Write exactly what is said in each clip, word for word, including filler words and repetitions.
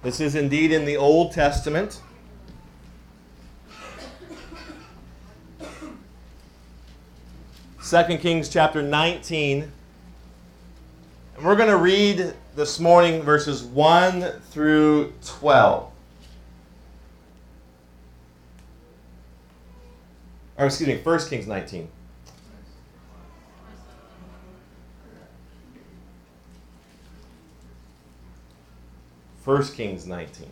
This is indeed in the Old Testament. Second Kings chapter nineteen. And we're going to read this morning verses one through twelve. Or excuse me, First Kings nineteen. First Kings nineteen.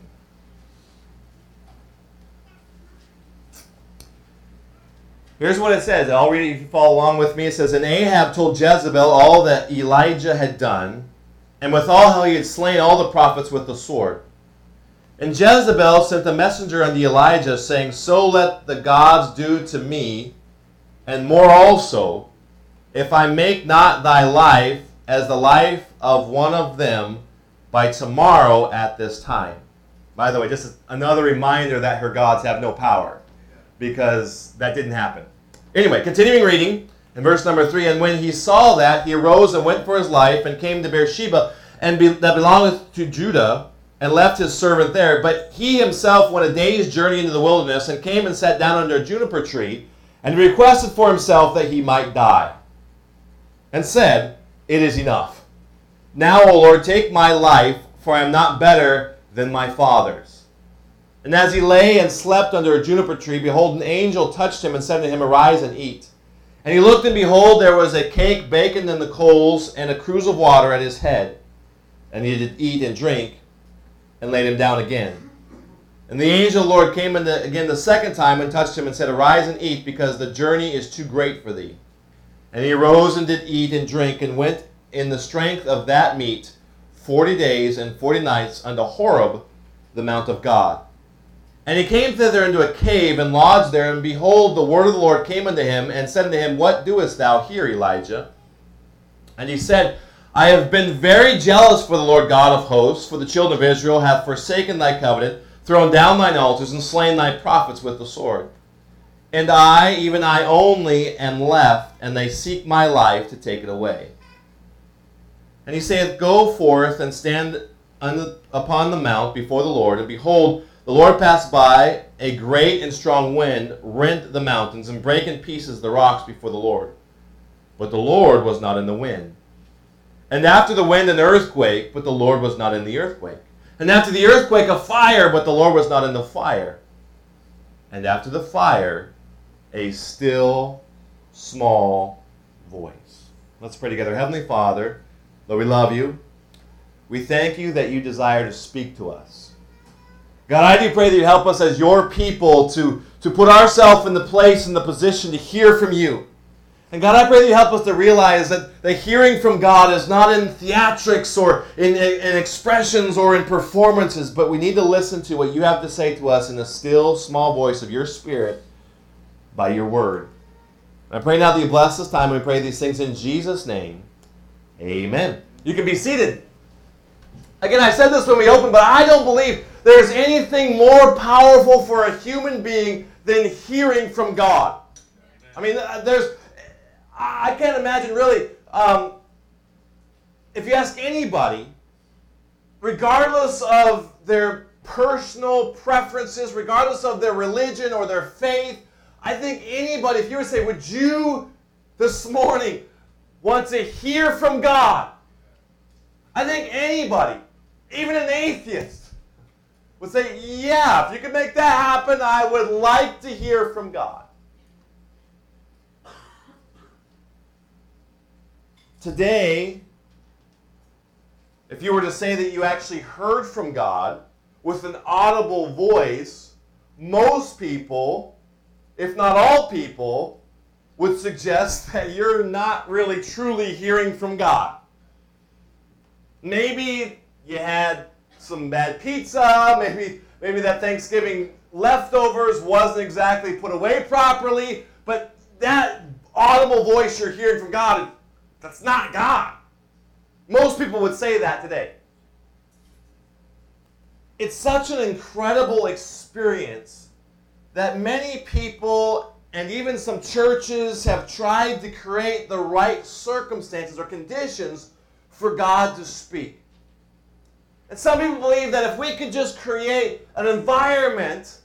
Here's what it says. I'll read it if you follow along with me. It says, "And Ahab told Jezebel all that Elijah had done, and withal how he had slain all the prophets with the sword. And Jezebel sent a messenger unto Elijah, saying, So let the gods do to me, and more also, if I make not thy life as the life of one of them by tomorrow at this time." By the way, just another reminder that her gods have no power, because that didn't happen. Anyway, continuing reading, in verse number three, "And when he saw that, he arose and went for his life, and came to Beersheba, and be, that belongeth to Judah, and left his servant there. But he himself went a day's journey into the wilderness, and came and sat down under a juniper tree, and requested for himself that he might die, and said, It is enough. Now, O Lord, take my life, for I am not better than my fathers. And as he lay and slept under a juniper tree, behold, an angel touched him and said to him, Arise and eat. And he looked, and behold, there was a cake baken in the coals, and a cruse of water at his head. And he did eat and drink, and laid him down again. And the angel of the Lord came in the, again the second time, and touched him, and said, Arise and eat, because the journey is too great for thee. And he arose and did eat and drink, and went in the strength of that meat forty days and forty nights unto Horeb, the mount of God. And he came thither into a cave, and lodged there, and behold, the word of the Lord came unto him, and said unto him, What doest thou here, Elijah? And he said, I have been very jealous for the Lord God of hosts, for the children of Israel have forsaken thy covenant, thrown down thine altars, and slain thy prophets with the sword. And I, even I only, am left, and they seek my life to take it away. And he saith, Go forth and stand upon the mount before the Lord, and behold, the Lord passed by, a great and strong wind rent the mountains, and brake in pieces the rocks before the Lord. But the Lord was not in the wind. And after the wind an earthquake, but the Lord was not in the earthquake. And after the earthquake a fire, but the Lord was not in the fire. And after the fire, a still, small voice." Let's pray together. Heavenly Father, Lord, we love you. We thank you that you desire to speak to us. God, I do pray that you help us as your people to, to put ourselves in the place and the position to hear from you. And God, I pray that you help us to realize that the hearing from God is not in theatrics or in, in, in expressions or in performances, but we need to listen to what you have to say to us in the still, small voice of your Spirit by your word. I pray now that you bless this time, and we pray these things in Jesus' name. Amen. You can be seated. Again, I said this when we opened, but I don't believe there's anything more powerful for a human being than hearing from God. I mean, there's, I can't imagine really, um, if you ask anybody, regardless of their personal preferences, regardless of their religion or their faith, I think anybody, if you were to say, would you this morning want to hear from God? I think anybody, even an atheist, would say, yeah, if you could make that happen, I would like to hear from God. Today, if you were to say that you actually heard from God with an audible voice, most people, if not all people, would suggest that you're not really truly hearing from God. Maybe you had some bad pizza, maybe maybe that Thanksgiving leftovers wasn't exactly put away properly, but that audible voice you're hearing from God, that's not God. Most people would say that today. It's such an incredible experience that many people and even some churches have tried to create the right circumstances or conditions for God to speak. And some people believe that if we could just create an environment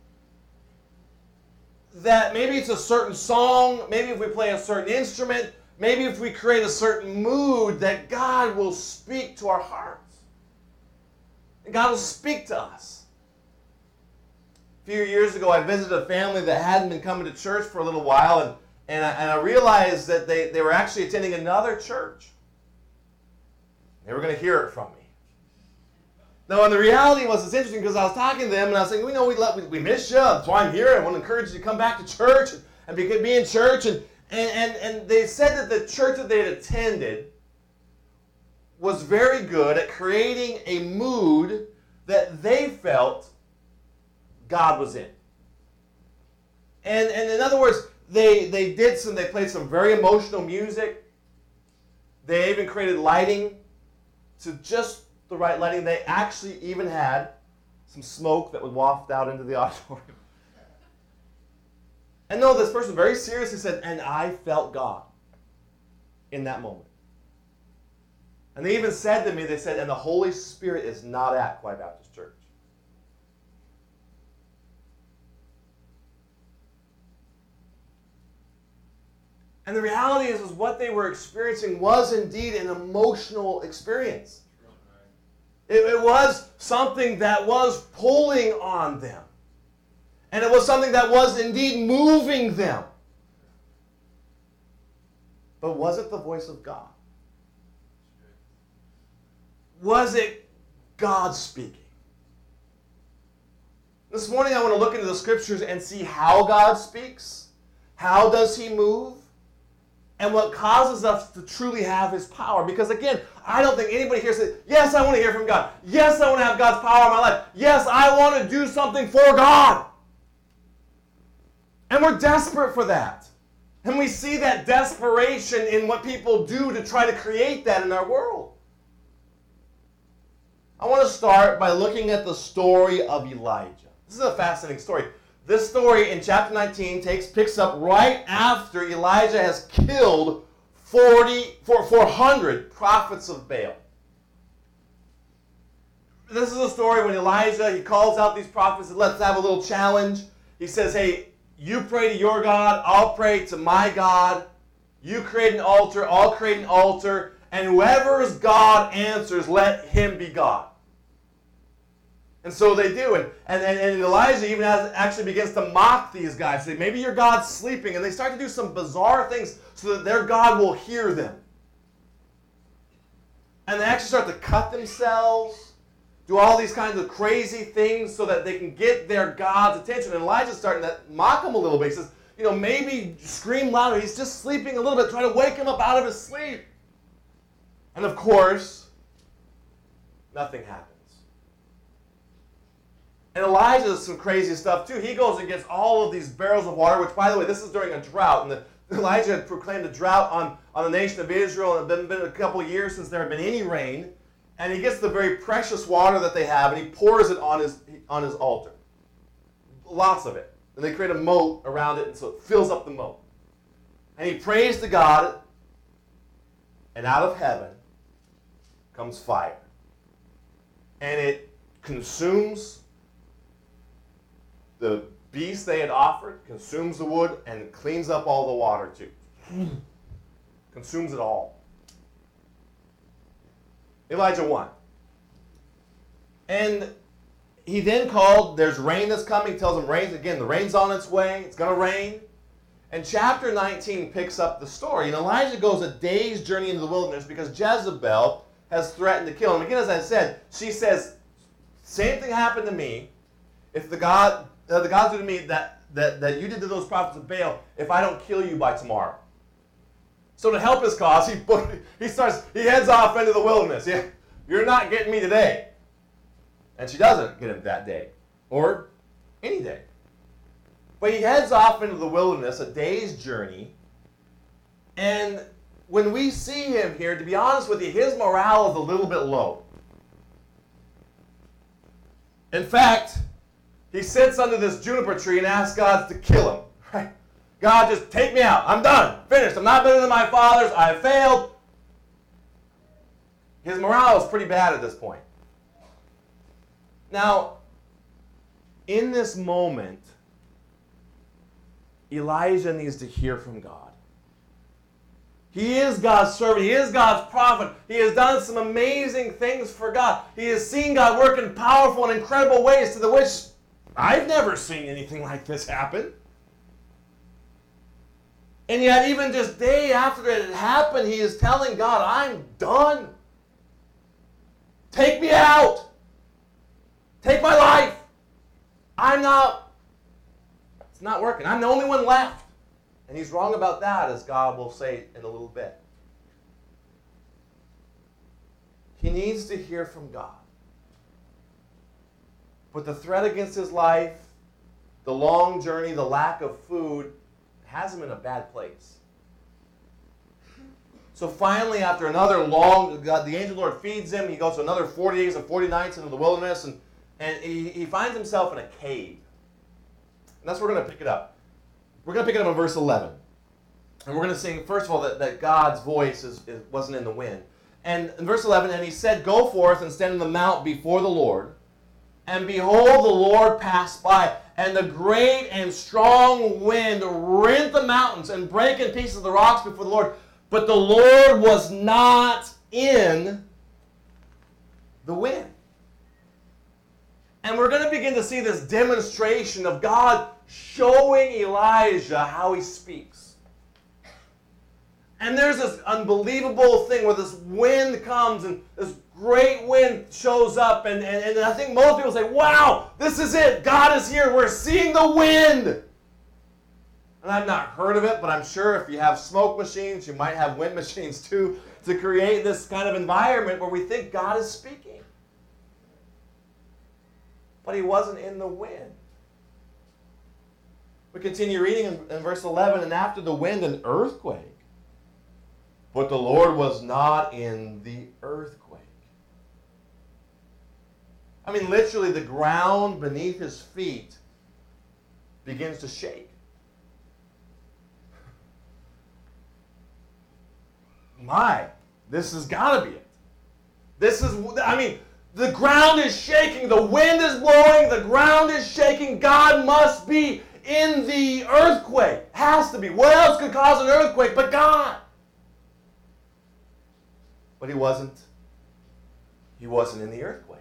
that maybe it's a certain song, maybe if we play a certain instrument, maybe if we create a certain mood, that God will speak to our hearts. And God will speak to us. A few years ago, I visited a family that hadn't been coming to church for a little while, and, and, I, and I realized that they, they were actually attending another church. They were going to hear it from me. Now, and the reality was, it's interesting because I was talking to them and I was saying, we know we love, we, we miss you. That's why I'm here. I want to encourage you to come back to church and, and be, be in church. And, and, and, and they said that the church that they had attended was very good at creating a mood that they felt God was in. And, and in other words, they, they did some, they played some very emotional music. They even created lighting to just the right lighting. They actually even had some smoke that would waft out into the auditorium. And no, this person very seriously said, and I felt God in that moment. And they even said to me, they said, and the Holy Spirit is not at Kauai Baptist Church. And the reality is, is what they were experiencing was indeed an emotional experience. It, it was something that was pulling on them. And it was something that was indeed moving them. But was it the voice of God? Was it God speaking? This morning I want to look into the scriptures and see how God speaks. How does he move? And what causes us to truly have his power. Because again, I don't think anybody here says, yes, I want to hear from God. Yes, I want to have God's power in my life. Yes, I want to do something for God. And we're desperate for that. And we see that desperation in what people do to try to create that in our world. I want to start by looking at the story of Elijah. This is a fascinating story. This story in chapter nineteen takes picks up right after Elijah has killed forty, four hundred prophets of Baal. This is a story when Elijah, he calls out these prophets and let's have a little challenge. He says, hey, you pray to your God, I'll pray to my God. You create an altar, I'll create an altar. And whoever's God answers, let him be God. And so they do. And, and, and Elijah even has, actually begins to mock these guys. Say, maybe your God's sleeping. And they start to do some bizarre things so that their God will hear them. And they actually start to cut themselves, do all these kinds of crazy things so that they can get their God's attention. And Elijah's starting to mock them a little bit. He says, you know, maybe scream louder. He's just sleeping a little bit. Try to wake him up out of his sleep. And of course, nothing happens. And Elijah does some crazy stuff too. He goes and gets all of these barrels of water, which, by the way, this is during a drought. And the, Elijah had proclaimed a drought on, on the nation of Israel, and it had been, been a couple of years since there had been any rain. And he gets the very precious water that they have, and he pours it on his, on his altar. Lots of it. And they create a moat around it, and so it fills up the moat. And he prays to God, and out of heaven comes fire. And it consumes the beast they had offered, consumes the wood, and cleans up all the water too. Consumes it all. Elijah won. And he then called, there's rain that's coming. He tells them, rain, again, the rain's on its way. It's going to rain. And chapter nineteen picks up the story. And Elijah goes a day's journey into the wilderness because Jezebel has threatened to kill him. Again, as I said, she says, same thing happened to me. If the God, uh, the gods do to me that, that, that you did to those prophets of Baal, if I don't kill you by tomorrow. So to help his cause, he he starts he heads off into the wilderness. Yeah, you're not getting me today. And she doesn't get him that day. Or any day. But he heads off into the wilderness, a day's journey. And when we see him here, to be honest with you, his morale is a little bit low. In fact, he sits under this juniper tree and asks God to kill him. Right? God, just take me out. I'm done. Finished. I'm not better than my fathers. I failed. His morale is pretty bad at this point. Now, in this moment, Elijah needs to hear from God. He is God's servant. He is God's prophet. He has done some amazing things for God. He has seen God work in powerful and incredible ways to the which I've never seen anything like this happen. And yet, even just day after it had happened, he is telling God, I'm done. Take me out. Take my life. I'm not, it's not working. I'm the only one left. And he's wrong about that, as God will say in a little bit. He needs to hear from God. But the threat against his life, the long journey, the lack of food, has him in a bad place. So finally, after another long, God, the angel of the Lord feeds him. He goes to another forty days and forty nights into the wilderness, and, and he, he finds himself in a cave. And that's where we're going to pick it up. We're going to pick it up in verse eleven. And we're going to sing, first of all, that, that God's voice is, is, wasn't in the wind. And in verse eleven, and he said, Go forth and stand on the mount before the Lord. And behold, the Lord passed by, and the great and strong wind rent the mountains and brake in pieces the rocks before the Lord. But the Lord was not in the wind. And we're going to begin to see this demonstration of God showing Elijah how he speaks. And there's this unbelievable thing where this wind comes and this great wind shows up. And, and, and I think most people say, wow, this is it. God is here. We're seeing the wind. And I've not heard of it, but I'm sure if you have smoke machines, you might have wind machines too, to create this kind of environment where we think God is speaking. But he wasn't in the wind. We continue reading in, in verse eleven, and after the wind, an earthquake. But the Lord was not in the earthquake. I mean, literally, the ground beneath his feet begins to shake. My, this has got to be it. This is, I mean, the ground is shaking. The wind is blowing. The ground is shaking. God must be in the earthquake. Has to be. What else could cause an earthquake but God? But he wasn't. He wasn't in the earthquake.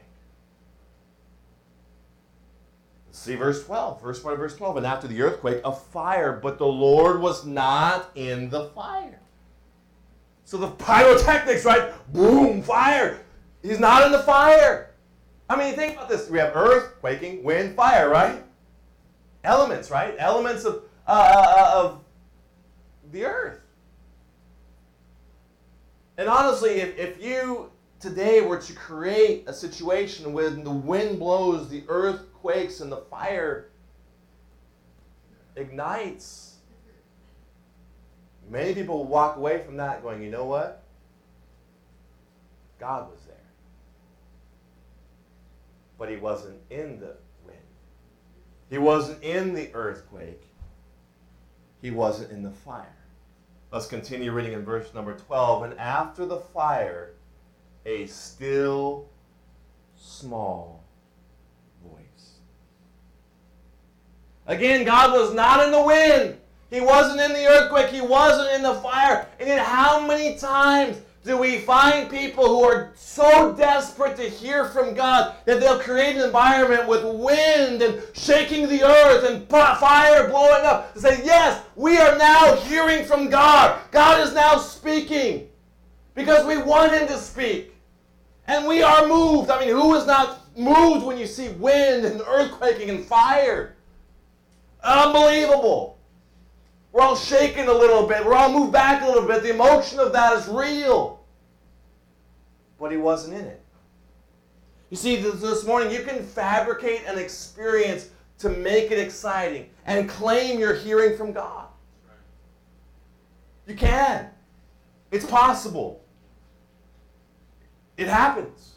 Let's see verse twelve. Verse one of verse twelve. And after the earthquake, a fire, but the Lord was not in the fire. So the pyrotechnics, right? Boom, fire. He's not in the fire. I mean, think about this. We have earth, quaking, wind, fire, right? Elements, right? Elements of, uh, of the earth. And honestly, if, if you today were to create a situation when the wind blows, the earth quakes, and the fire ignites, many people will walk away from that going, you know what? God was there. But he wasn't in the wind. He wasn't in the earthquake. He wasn't in the fire. Let's continue reading in verse number twelve. And after the fire, a still, small voice. Again, God was not in the wind. He wasn't in the earthquake. He wasn't in the fire. And yet how many times do we find people who are so desperate to hear from God that they'll create an environment with wind and shaking the earth and fire blowing up to say, yes, we are now hearing from God. God is now speaking because we want him to speak. And we are moved. I mean, who is not moved when you see wind and earthquaking and fire? Unbelievable. We're all shaken a little bit. We're all moved back a little bit. The emotion of that is real. But he wasn't in it. You see, this, this morning you can fabricate an experience to make it exciting and claim you're hearing from God. You can. It's possible. It happens.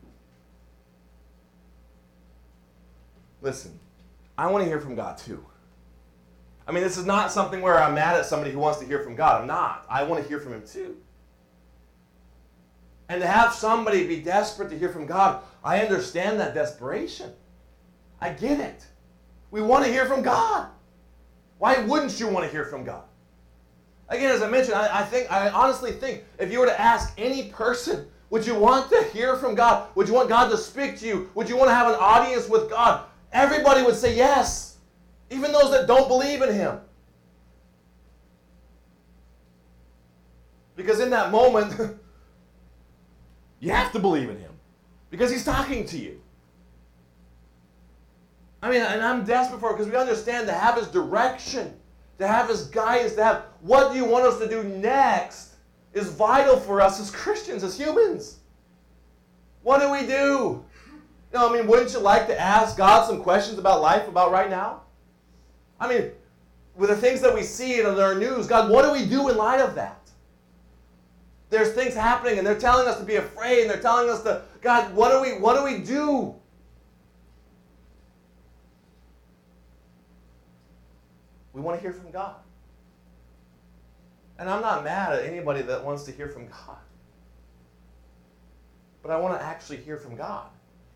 Listen, I want to hear from God too. I mean, this is not something where I'm mad at somebody who wants to hear from God. I'm not. I want to hear from him too. And to have somebody be desperate to hear from God, I understand that desperation. I get it. We want to hear from God. Why wouldn't you want to hear from God? Again, as I mentioned, I, I think I honestly think if you were to ask any person, would you want to hear from God? Would you want God to speak to you? Would you want to have an audience with God? Everybody would say yes. Even those that don't believe in Him. Because in that moment, you have to believe in Him. Because He's talking to you. I mean, and I'm desperate for it because we understand to have His direction, to have His guidance, to have what do you want us to do next is vital for us as Christians, as humans. What do we do? You know, I mean, wouldn't you like to ask God some questions about life, about right now? I mean, with the things that we see in our news, God, what do we do in light of that? There's things happening and they're telling us to be afraid and they're telling us to, God, what do we, what do we do? We want to hear from God. And I'm not mad at anybody that wants to hear from God. But I want to actually hear from God.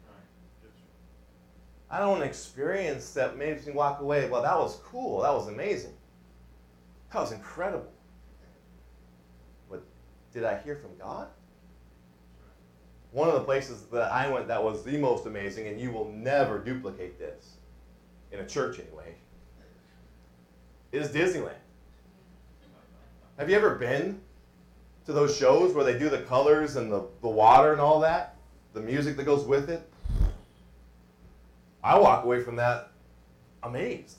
I don't want an experience that makes me walk away, well, that was cool, that was amazing. That was incredible. But did I hear from God? One of the places that I went that was the most amazing, and you will never duplicate this, in a church anyway, is Disneyland. Have you ever been to those shows where they do the colors and the, the water and all that? The music that goes with it? I walk away from that amazed.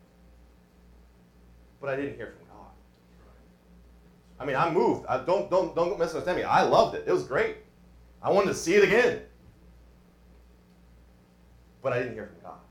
But I didn't hear from God. I mean, I'm moved. I, don't, don't, don't misunderstand me. I loved it. It was great. I wanted to see it again. But I didn't hear from God.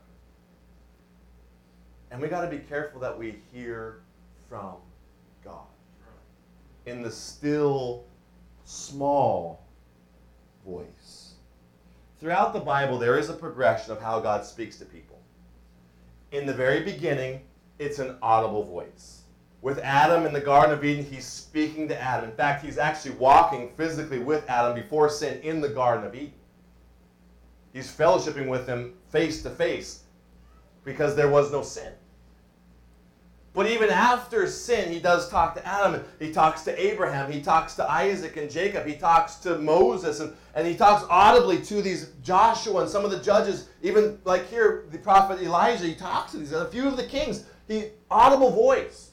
And we got to be careful that we hear from God. In the still, small voice. Throughout the Bible, there is a progression of how God speaks to people. In the very beginning, it's an audible voice. With Adam in the Garden of Eden, He's speaking to Adam. In fact, He's actually walking physically with Adam before sin in the Garden of Eden. He's fellowshipping with him face to face because there was no sin. But even after sin, He does talk to Adam. He talks to Abraham. He talks to Isaac and Jacob. He talks to Moses. And, and He talks audibly to these Joshua and some of the judges. Even like here, the prophet Elijah, He talks to these. A few of the kings. He audible voice.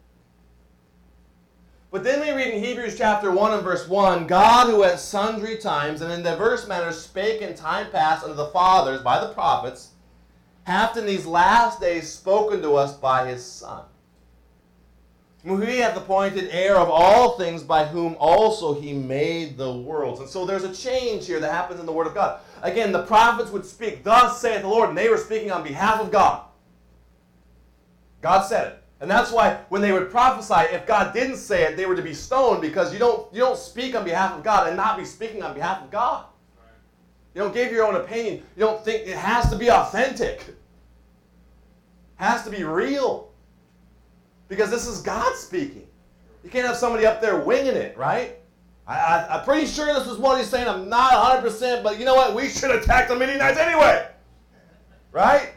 But then we read in Hebrews chapter one and verse one, God who at sundry times and in diverse manners spake in time past unto the fathers by the prophets, hath in these last days spoken to us by His Son, whom He hath appointed heir of all things, by whom also He made the worlds. And so there's a change here that happens in the Word of God. Again, the prophets would speak, thus saith the Lord, and they were speaking on behalf of God. God said it. And that's why when they would prophesy, if God didn't say it, they were to be stoned, because you don't, you don't speak on behalf of God and not be speaking on behalf of God. You don't give your own opinion. You don't think it has to be authentic. It has to be real. Because this is God speaking. You can't have somebody up there winging it, right? I, I, I'm pretty sure this is what He's saying. I'm not one hundred percent, but you know what? We should attack the Midianites anyway. Right?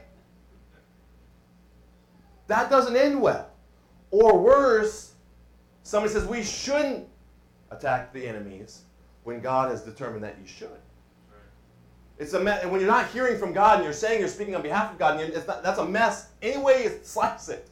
That doesn't end well. Or worse, somebody says we shouldn't attack the enemies when God has determined that you should. It's a mess. And when you're not hearing from God and you're saying you're speaking on behalf of God, and it's not, that's a mess any way you slice it.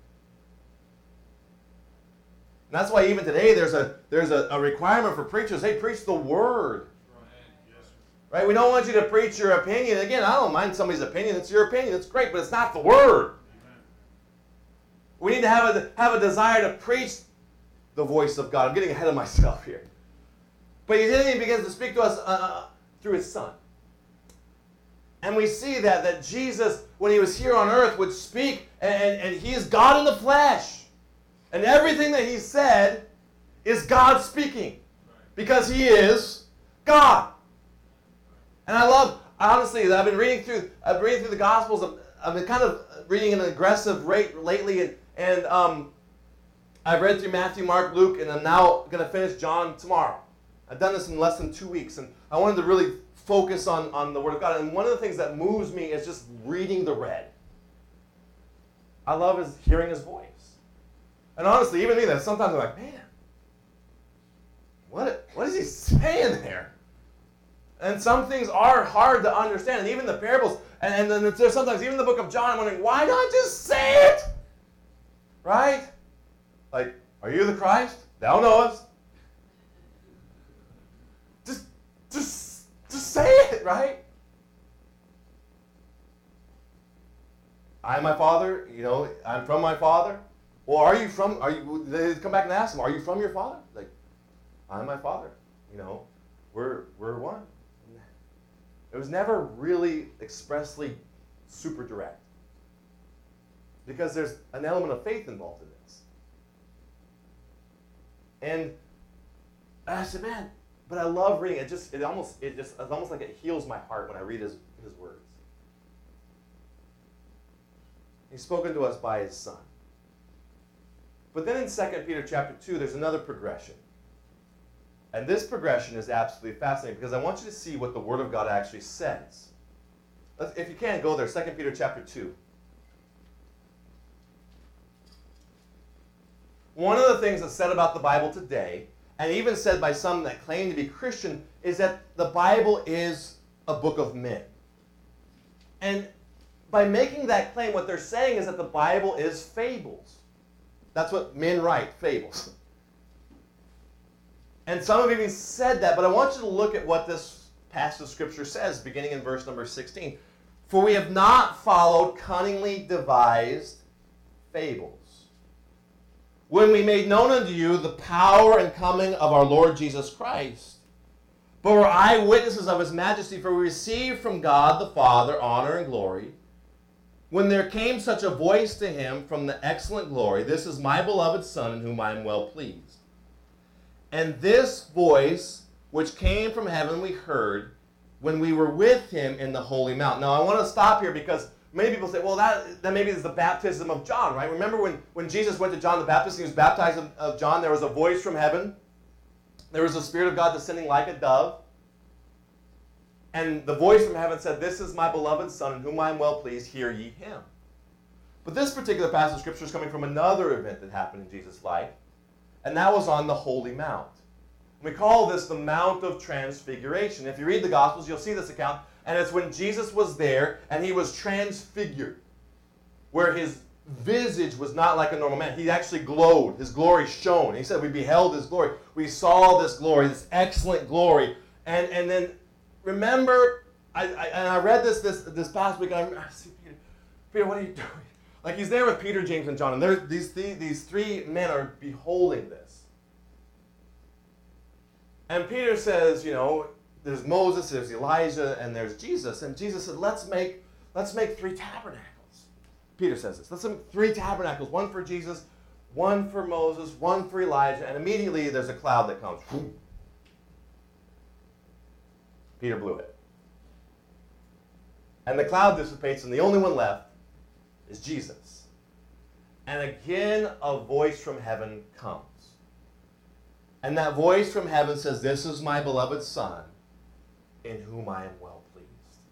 And that's why even today there's a there's a, a requirement for preachers. Hey, preach the Word. Right? We don't want you to preach your opinion. Again, I don't mind somebody's opinion. It's your opinion. It's great, but it's not the Word. We need to have a, have a desire to preach the voice of God. I'm getting ahead of myself here. But He begins to speak to us uh, through His Son. And we see that, that Jesus, when He was here on earth, would speak, and, and, and He is God in the flesh. And everything that He said is God speaking. Because He is God. And I love, honestly, I've been reading through, I've been reading through the Gospels. I've, I've been kind of reading at an aggressive rate lately, and, and um, I've read through Matthew, Mark, Luke, and I'm now going to finish John tomorrow. I've done this in less than two weeks, and I wanted to really focus on, on the Word of God. And one of the things that moves me is just reading the red. I love his, hearing his voice. And honestly, even me, that sometimes I'm like, man, what, what is he saying there? And some things are hard to understand. And even the parables, and, and then there's sometimes, even the book of John, I'm wondering, why not just say it? Right? Like, are you the Christ? Thou knowest. Just, just, just say it, right? I am my Father, you know, I'm from my Father. Well, are you from, are you, they come back and ask him, are you from your Father? Like, I'm my Father, you know, we're, we're one. It was never really expressly super direct. Because there's an element of faith involved in this. And I said, man, but I love reading it. Just it almost it just it's almost like it heals my heart when I read his, his words. He's spoken to us by his Son. But then in Second Peter chapter two, there's another progression. And this progression is absolutely fascinating because I want you to see what the Word of God actually says. If you can, go there, Second Peter chapter two. One of the things that's said about the Bible today, and even said by some that claim to be Christian, is that the Bible is a book of men. And by making that claim, what they're saying is that the Bible is fables. That's what men write, fables. And some have even said that, but I want you to look at what this passage of Scripture says, beginning in verse number sixteen. For we have not followed cunningly devised fables, when we made known unto you the power and coming of our Lord Jesus Christ, but were eyewitnesses of his majesty, for we received from God the Father honor and glory, when there came such a voice to him from the excellent glory, this is my beloved Son, in whom I am well pleased. And this voice, which came from heaven, we heard when we were with him in the holy mount. Now, I want to stop here because many people say, well, that, that maybe is the baptism of John, right? Remember when, when Jesus went to John the Baptist, he was baptized of, of John, there was a voice from heaven. There was the Spirit of God descending like a dove. And the voice from heaven said, this is my beloved Son, in whom I am well pleased, hear ye him. But this particular passage of Scripture is coming from another event that happened in Jesus' life, and that was on the Holy Mount. We call this the Mount of Transfiguration. If you read the Gospels, you'll see this account, and it's when Jesus was there, and he was transfigured, where his visage was not like a normal man. He actually glowed. His glory shone. He said, we beheld his glory. We saw this glory, this excellent glory. And, and then, remember, I, I, and I read this this, this past week, and I, I see Peter. Peter, what are you doing? Like, he's there with Peter, James, and John, and these, these, these three men are beholding this. And Peter says, you know, there's Moses, there's Elijah, and there's Jesus. And Jesus said, let's make, let's make three tabernacles. Peter says this. Let's make three tabernacles, one for Jesus, one for Moses, one for Elijah. And immediately there's a cloud that comes. Peter blew it. And the cloud dissipates, and the only one left is Jesus. And again, a voice from heaven comes. And that voice from heaven says, this is my beloved Son, in whom I am well pleased.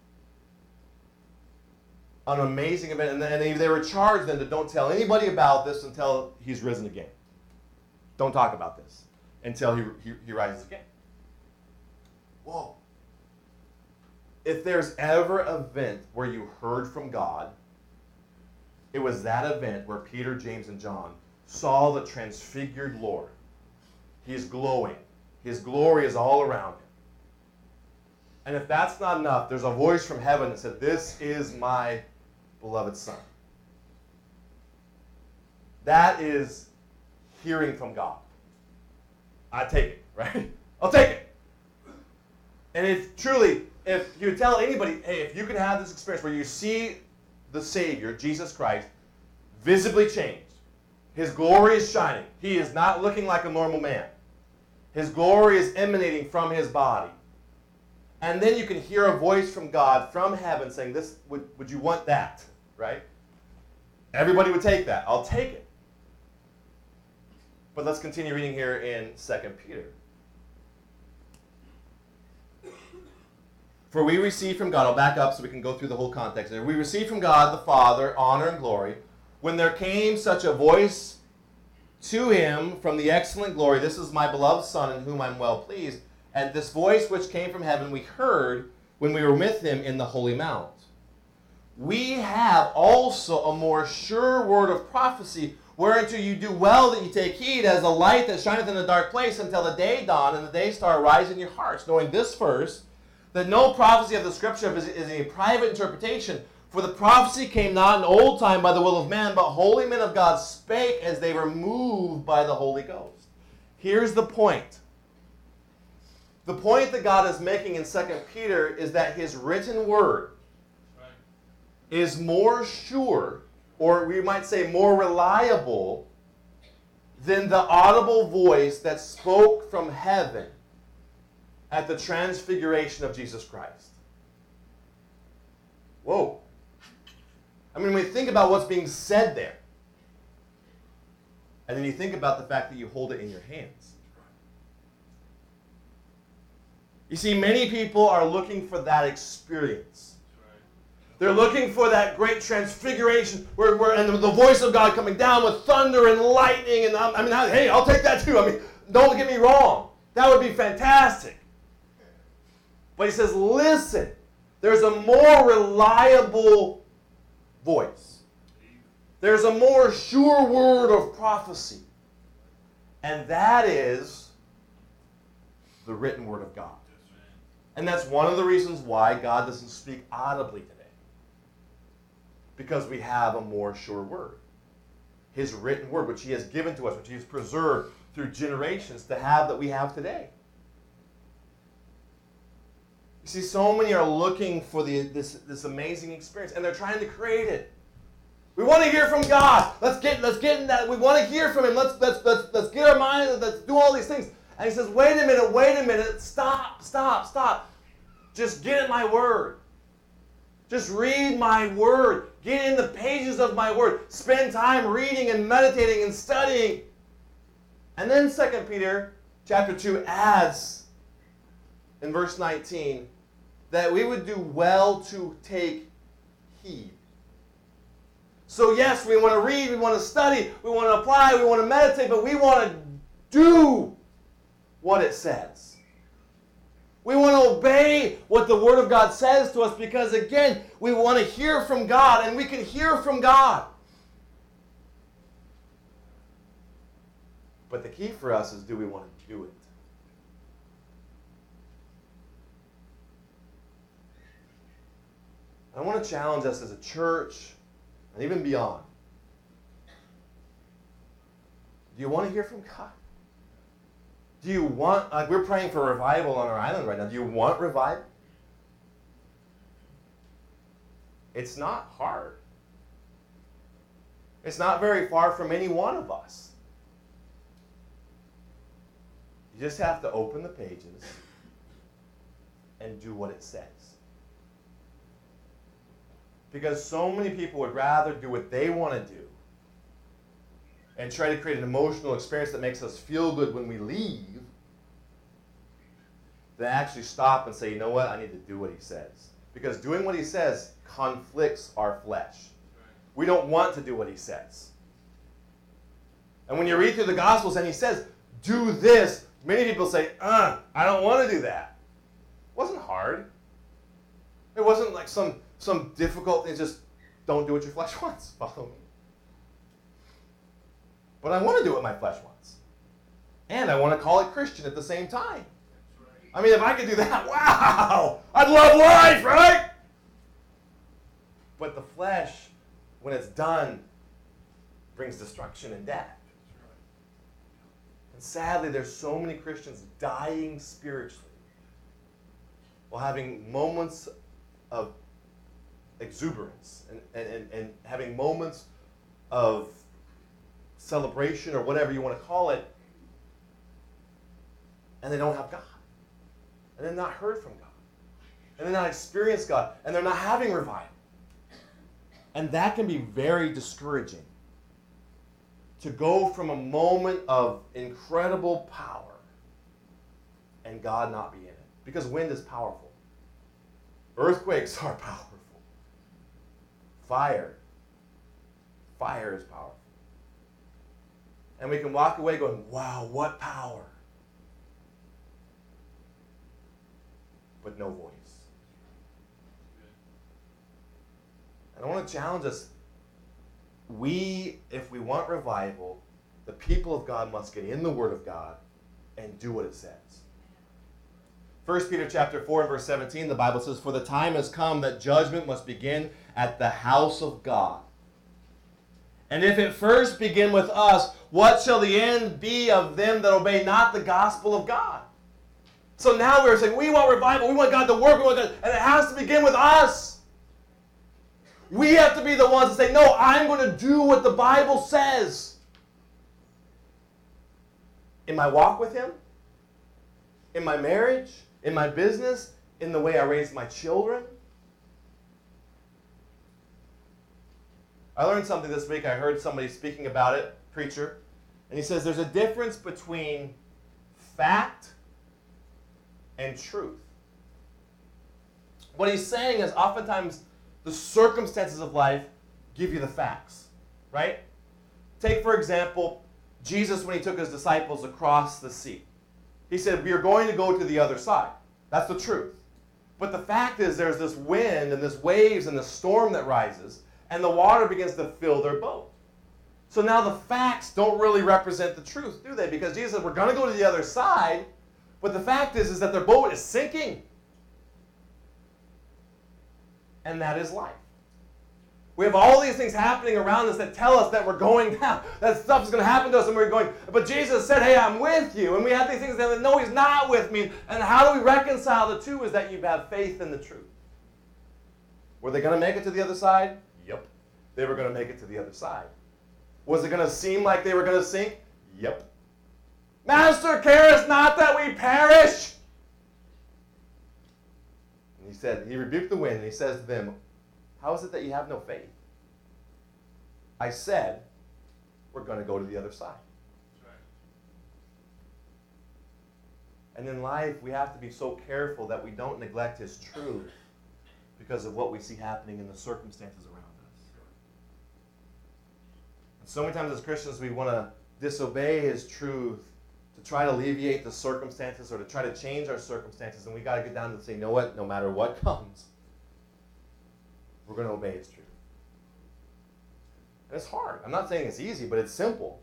An amazing event. And they, they were charged then to don't tell anybody about this until he's risen again. Don't talk about this until he, he, he rises again. Whoa. If there's ever an event where you heard from God, it was that event where Peter, James, and John saw the transfigured Lord. He's glowing. His glory is all around him. And if that's not enough, there's a voice from heaven that said, this is my beloved Son. That is hearing from God. I take it, right? I'll take it. And if truly, if you tell anybody, hey, if you can have this experience where you see the Savior, Jesus Christ, visibly changed. His glory is shining. He is not looking like a normal man. His glory is emanating from his body. And then you can hear a voice from God, from heaven, saying, "This would, would you want that?" Right? Everybody would take that. I'll take it. But let's continue reading here in Second Peter. For we receive from God, I'll back up so we can go through the whole context there. We receive from God the Father honor and glory. When there came such a voice to him from the excellent glory, this is my beloved Son in whom I'm well pleased. And this voice which came from heaven we heard when we were with him in the holy mount. We have also a more sure word of prophecy, whereunto you do well that you take heed, as a light that shineth in a dark place until the day dawn and the day star rise in your hearts, knowing this first, that no prophecy of the Scripture is, is a private interpretation. For the prophecy came not in old time by the will of man, but holy men of God spake as they were moved by the Holy Ghost. Here's the point. The point that God is making in Second Peter is that his written word is more sure, or we might say more reliable, than the audible voice that spoke from heaven at the transfiguration of Jesus Christ. Whoa. I mean, when you think about what's being said there, and then you think about the fact that you hold it in your hands. You see, many people are looking for that experience. They're looking for that great transfiguration where, where and the, the voice of God coming down with thunder and lightning. And um, I mean, hey, I'll take that too. I mean, don't get me wrong. That would be fantastic. But he says, listen, there's a more reliable voice. There's a more sure word of prophecy. And that is the written word of God. And that's one of the reasons why God doesn't speak audibly today. Because we have a more sure word. His written word, which he has given to us, which he has preserved through generations to have that we have today. You see, so many are looking for the, this, this amazing experience, and they're trying to create it. We want to hear from God. Let's get let's get in that. We want to hear from him. Let's let's let's let's get our mind. Let's do all these things. And he says, wait a minute, wait a minute. Stop, stop, stop. Just get in my word. Just read my word. Get in the pages of my word. Spend time reading and meditating and studying. And then Second Peter chapter two adds in verse nineteen that we would do well to take heed. So yes, we want to read, we want to study, we want to apply, we want to meditate, but we want to do what it says. We want to obey what the Word of God says to us because, again, we want to hear from God, and we can hear from God. But the key for us is, do we want to do it? I want to challenge us as a church, and even beyond. Do you want to hear from God? Do you want, like we're praying for revival on our island right now. Do you want revival? It's not hard. It's not very far from any one of us. You just have to open the pages and do what it says. Because so many people would rather do what they want to do and try to create an emotional experience that makes us feel good when we leave than actually stop and say, you know what, I need to do what he says. Because doing what he says conflicts our flesh. We don't want to do what he says. And when you read through the Gospels and he says, do this, many people say, uh, I don't want to do that. It wasn't hard. It wasn't like some, some difficult thing, just don't do what your flesh wants. Follow me. But I want to do what my flesh wants. And I want to call it Christian at the same time. I mean, if I could do that, wow! I'd love life, right? But the flesh, when it's done, brings destruction and death. And sadly, there's so many Christians dying spiritually while having moments of exuberance and, and, and, and having moments of celebration or whatever you want to call it, and they don't have God. And they're not heard from God. And they're not experienced God. And they're not having revival. And that can be very discouraging. To go from a moment of incredible power and God not be in it. Because wind is powerful. Earthquakes are powerful. Fire. Fire is powerful. And we can walk away going, wow, what power. But no voice. And I want to challenge us. We, if we want revival, the people of God must get in the Word of God and do what it says. First Peter chapter four and verse seventeen, the Bible says, "For the time has come that judgment must begin at the house of God. And if it first begin with us, what shall the end be of them that obey not the gospel of God?" So now we're saying, we want revival, we want God to work, we want God, and it has to begin with us. We have to be the ones that say, no, I'm going to do what the Bible says. In my walk with Him, in my marriage, in my business, in the way I raise my children. I learned something this week. I heard somebody speaking about it, preacher, and he says there's a difference between fact and truth. What he's saying is oftentimes the circumstances of life give you the facts, right? Take, for example, Jesus when he took his disciples across the sea. He said, we are going to go to the other side. That's the truth. But the fact is there's this wind and this waves and the storm that rises, and the water begins to fill their boat. So now the facts don't really represent the truth, do they? Because Jesus said, we're going to go to the other side, but the fact is, is that their boat is sinking. And that is life. We have all these things happening around us that tell us that we're going down, that stuff is going to happen to us, and we're going, but Jesus said, hey, I'm with you. And we have these things that, no, He's not with me. And how do we reconcile the two is that you have faith in the truth. Were they going to make it to the other side? Yep. They were going to make it to the other side. Was it going to seem like they were going to sink? Yep. Master, carest not that we perish. And he said, he rebuked the wind, and he says to them, how is it that you have no faith? I said, we're going to go to the other side. That's right. And in life, we have to be so careful that we don't neglect His truth because of what we see happening in the circumstances around us. And so many times as Christians, we want to disobey His truth to try to alleviate the circumstances or to try to change our circumstances. And we got to get down to say, you know what? No matter what comes, we're going to obey His truth. And it's hard. I'm not saying it's easy, but it's simple.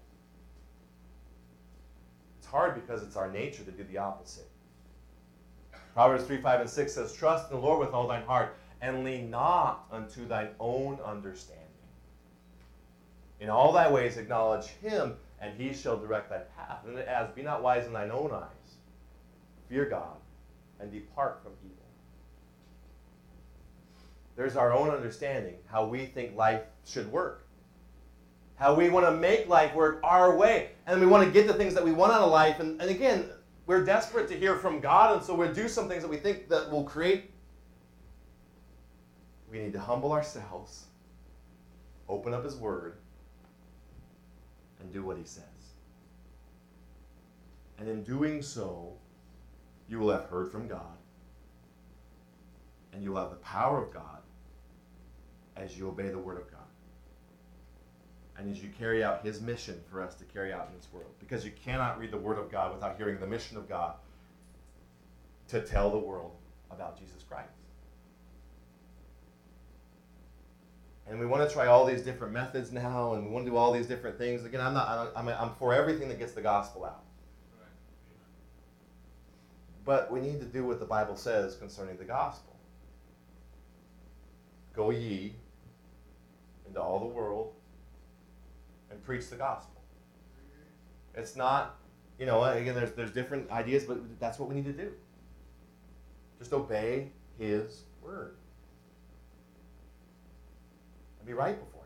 It's hard because it's our nature to do the opposite. Proverbs three, five, and six says, trust in the Lord with all thine heart, and lean not unto thine own understanding. In all thy ways acknowledge Him, and He shall direct thy path. And it adds, be not wise in thine own eyes. Fear God, and depart from evil. There's our own understanding, how we think life should work. How we want to make life work our way. And we want to get the things that we want out of life. And, and again, we're desperate to hear from God, and so we'll do some things that we think that will create. We need to humble ourselves, open up His Word, and do what He says. And in doing so, you will have heard from God, and you will have the power of God as you obey the Word of God. And as you carry out His mission for us to carry out in this world. Because you cannot read the Word of God without hearing the mission of God to tell the world about Jesus Christ. And we want to try all these different methods now, and we want to do all these different things. Again, I'm not. I'm, I'm for everything that gets the gospel out. But we need to do what the Bible says concerning the gospel. Go ye into all the world and preach the gospel. It's not, you know, again, there's there's different ideas, but that's what we need to do. Just obey His word. And be right before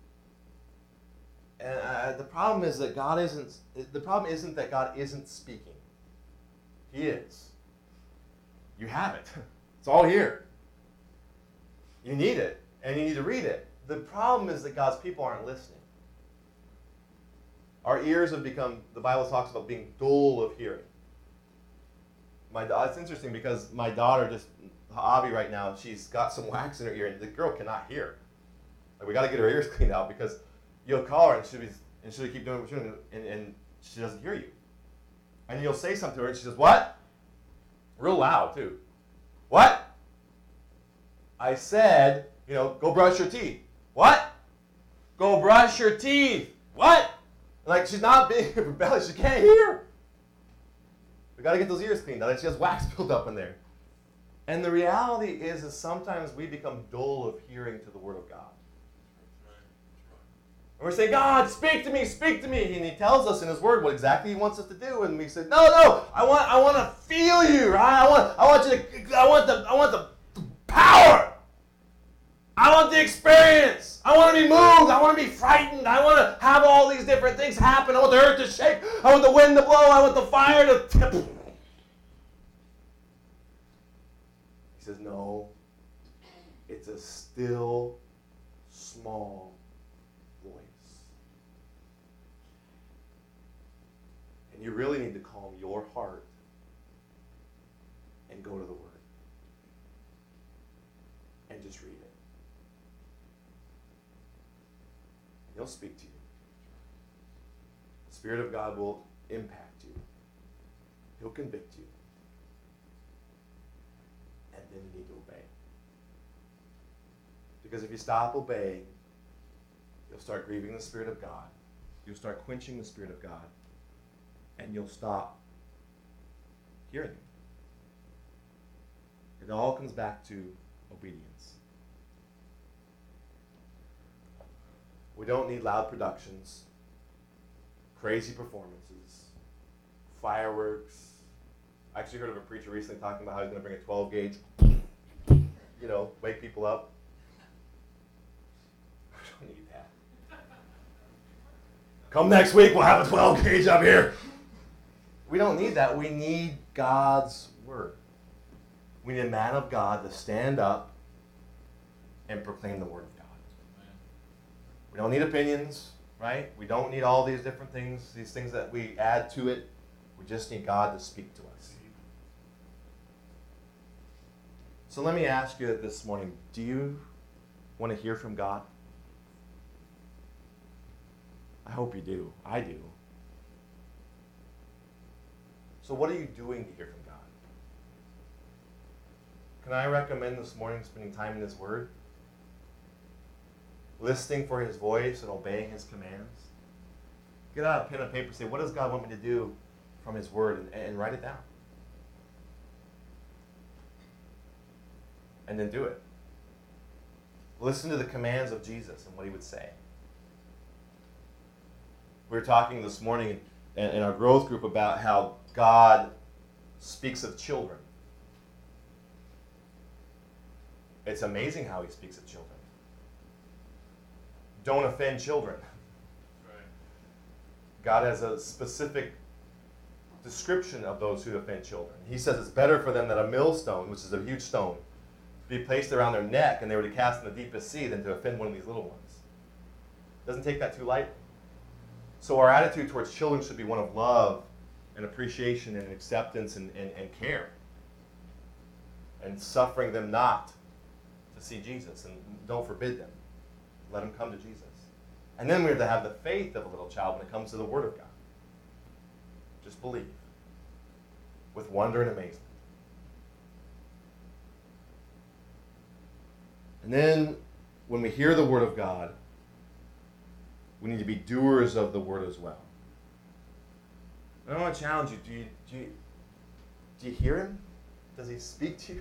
Him. And uh, the problem is that God isn't, the problem isn't that God isn't speaking. He is. You have it. It's all here. You need it, and you need to read it. The problem is that God's people aren't listening. Our ears have become, the Bible talks about being dull of hearing. My, it's interesting because my daughter just Avi right now, she's got some wax in her ear, and the girl cannot hear. Like, we got to get her ears cleaned out because you'll call her and she'll be and she'll keep doing what she's doing, and, and she doesn't hear you. And you'll say something to her, and she says, "What?" Real loud too. "What?" "I said, you know, go brush your teeth." "What?" "Go brush your teeth." "What?" Like, she's not being rebellious. She can't hear. We got to get those ears cleaned out. She has wax built up in there. And the reality is, is sometimes we become dull of hearing to the Word of God. And we're saying, "God, speak to me, speak to me." And He tells us in His Word what exactly He wants us to do. And we say, "No, no, I want, I want to feel you, right? I want, I want you to, I want the, I want the power. I want the experience. I want to be moved. I want to be frightened. I want to have all these different things happen. I want the earth to shake. I want the wind to blow. I want the fire to tip." He says, "No, it's a still, small voice." And you really need to calm your heart and go to the Word and just read it. He'll speak to you. The Spirit of God will impact you. He'll convict you. And then you need to obey. Because if you stop obeying, you'll start grieving the Spirit of God. You'll start quenching the Spirit of God. And you'll stop hearing Him. It all comes back to obedience. We don't need loud productions, crazy performances, fireworks. I actually heard of a preacher recently talking about how he's going to bring a twelve gauge, you know, wake people up. We don't need that. Come next week, we'll have a twelve gauge up here. We don't need that. We need God's Word. We need a man of God to stand up and proclaim the Word of God. We don't need opinions, right? We don't need all these different things, these things that we add to it. We just need God to speak to us. So let me ask you this morning, do you want to hear from God? I hope you do. I do. So what are you doing to hear from God? Can I recommend this morning spending time in His Word? Listening for His voice and obeying His commands? Get out a pen and paper and say, what does God want me to do from His Word? And, and write it down. And then do it. Listen to the commands of Jesus and what He would say. We were talking this morning in, in our growth group about how God speaks of children. It's amazing how He speaks of children. Don't offend children. Right. God has a specific description of those who offend children. He says it's better for them that a millstone, which is a huge stone, be placed around their neck and they were to cast in the deepest sea than to offend one of these little ones. Doesn't take that too lightly. So our attitude towards children should be one of love and appreciation and acceptance and, and, and care. And suffering them not to see Jesus. And don't forbid them. Let them come to Jesus. And then we're to have the faith of a little child when it comes to the Word of God. Just believe. With wonder and amazement. And then when we hear the Word of God, we need to be doers of the Word as well. And I want to challenge you. Do you, do you, do you hear Him? Does He speak to you?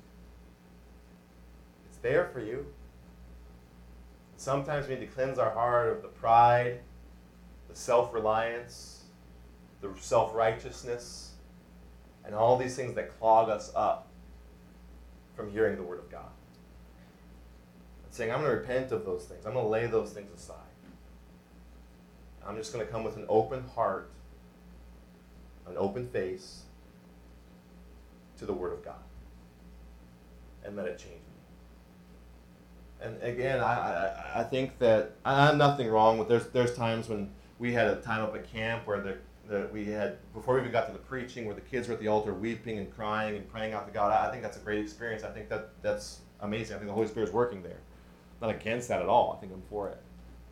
It's there for you. Sometimes we need to cleanse our heart of the pride, the self-reliance, the self-righteousness, and all these things that clog us up from hearing the Word of God. And saying, I'm going to repent of those things. I'm going to lay those things aside. I'm just going to come with an open heart, an open face to the Word of God. And let it change me. And again, I, I I think that I have nothing wrong with there's there's times when we had a time up at camp where the that we had before we even got to the preaching, where the kids were at the altar weeping and crying and praying out to God. I think that's a great experience. I think that that's amazing. I think the Holy Spirit is working there. I'm not against that at all. I think I'm for it.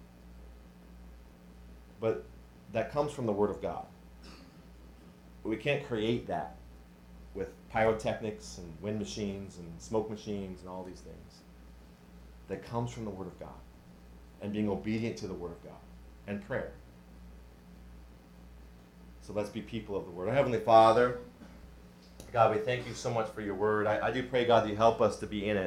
But that comes from the Word of God. We can't create that with pyrotechnics and wind machines and smoke machines and all these things. That comes from the Word of God and being obedient to the Word of God and prayer. So let's be people of the Word. Our Heavenly Father, God, we thank you so much for your Word. I, I do pray, God, that you help us to be in it.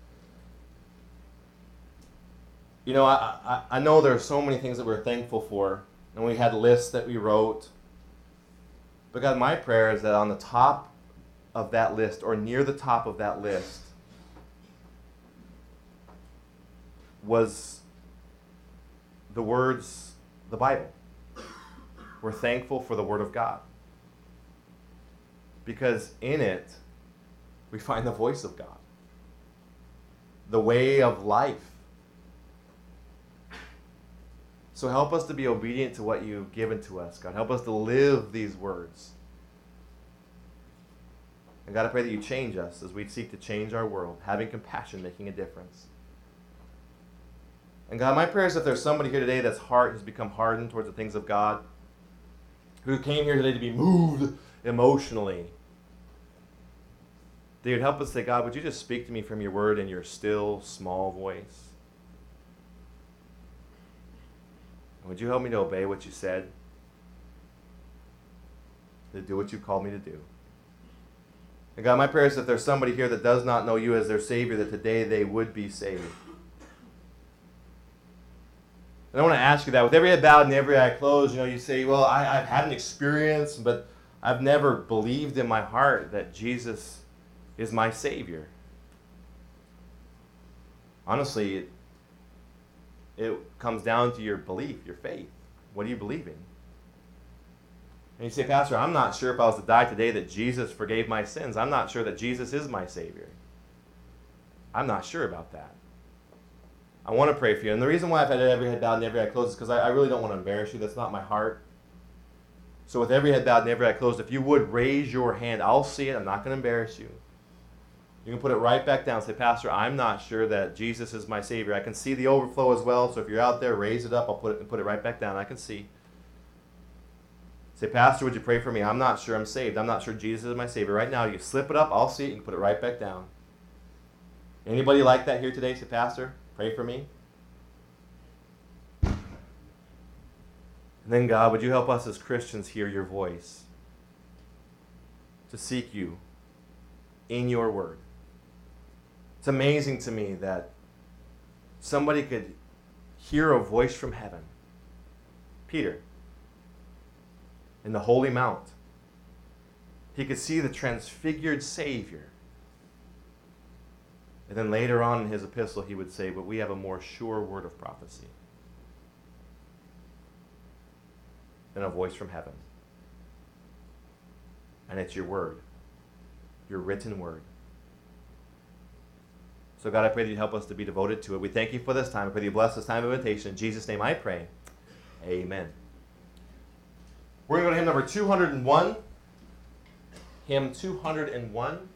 You know, I, I, I know there are so many things that we're thankful for, and we had lists that we wrote. But God, my prayer is that on the top of that list, or near the top of that list, was the words, the Bible. We're thankful for the Word of God. Because in it, we find the voice of God. The way of life. So help us to be obedient to what you've given to us, God. Help us to live these words. And God, I pray that you change us as we seek to change our world, having compassion, making a difference. And God, my prayer is if there's somebody here today that's heart has become hardened towards the things of God, who came here today to be moved emotionally, they would help us say, God, would you just speak to me from your word in your still, small voice? And would you help me to obey what you said? To do what you called me to do? And God, my prayer is if there's somebody here that does not know you as their Savior, that today they would be saved. And I want to ask you that. With every head bowed and every eye closed, you know, you say, well, I, I've had an experience, but I've never believed in my heart that Jesus is my Savior. Honestly, it, it comes down to your belief, your faith. What do you believe in? And you say, Pastor, I'm not sure if I was to die today that Jesus forgave my sins. I'm not sure that Jesus is my Savior. I'm not sure about that. I want to pray for you. And the reason why I've had every head bowed and every eye closed is because I, I really don't want to embarrass you. That's not my heart. So with every head bowed and every eye closed, if you would raise your hand, I'll see it. I'm not going to embarrass you. You can put it right back down. Say, Pastor, I'm not sure that Jesus is my Savior. I can see the overflow as well. So if you're out there, raise it up. I'll put it and put it right back down. I can see. Say, Pastor, would you pray for me? I'm not sure I'm saved. I'm not sure Jesus is my Savior. Right now, you slip it up. I'll see it. You can put it right back down. Anybody like that here today? Say, Pastor, pray for me. And then, God, would you help us as Christians hear your voice? To seek you in your word. It's amazing to me that somebody could hear a voice from heaven. Peter, in the Holy Mount. He could see the transfigured Savior. And then later on in his epistle, he would say, but we have a more sure word of prophecy than a voice from heaven. And it's your word, your written word. So God, I pray that you help us to be devoted to it. We thank you for this time. I pray that you bless this time of invitation. In Jesus' name I pray. Amen. We're going to go to hymn number two hundred one. Hymn two hundred one.